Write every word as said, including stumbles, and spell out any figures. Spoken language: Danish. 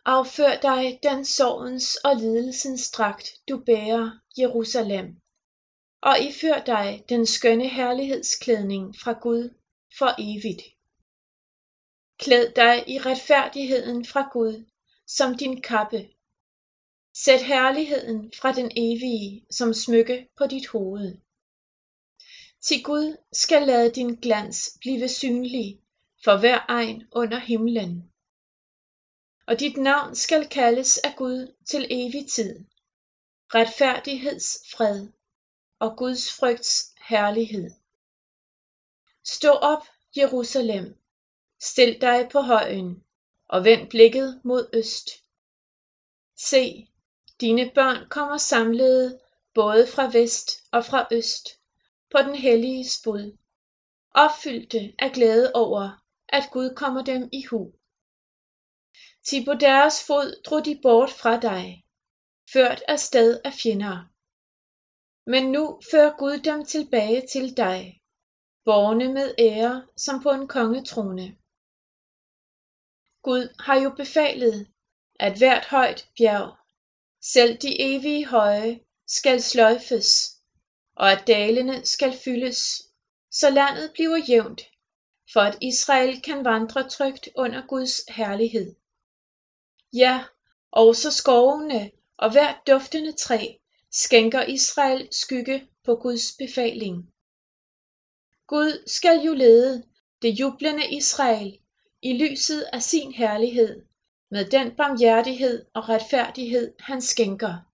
Affør dig den sorgens og lidelsens dragt, du bærer, Jerusalem, og ifør dig den skønne herlighedsklædning fra Gud for evigt. Klæd dig i retfærdigheden fra Gud som din kappe. Sæt herligheden fra den evige som smykke på dit hoved. Til Gud skal lade din glans blive synlig for hver egn under himlen. Og dit navn skal kaldes af Gud til evig tid. Retfærdighedsfred og Guds frygts herlighed. Stå op, Jerusalem. Stil dig på højen og vend blikket mod øst. Se, dine børn kommer samlede både fra vest og fra øst på den hellige spud, opfyldte af glæde over, at Gud kommer dem i hu. Til på deres fod drog de bort fra dig, ført afsted af fjender. Men nu fører Gud dem tilbage til dig, bårne med ære som på en kongetrone. Gud har jo befalet, at hvert højt bjerg, selv de evige høje, skal sløjfes, og at dalene skal fyldes, så landet bliver jævnt, for at Israel kan vandre trygt under Guds herlighed. Ja, også skovene og hvert duftende træ skænker Israel skygge på Guds befaling. Gud skal jo lede det jublende Israel i lyset af sin herlighed med den barmhjertighed og retfærdighed han skænker.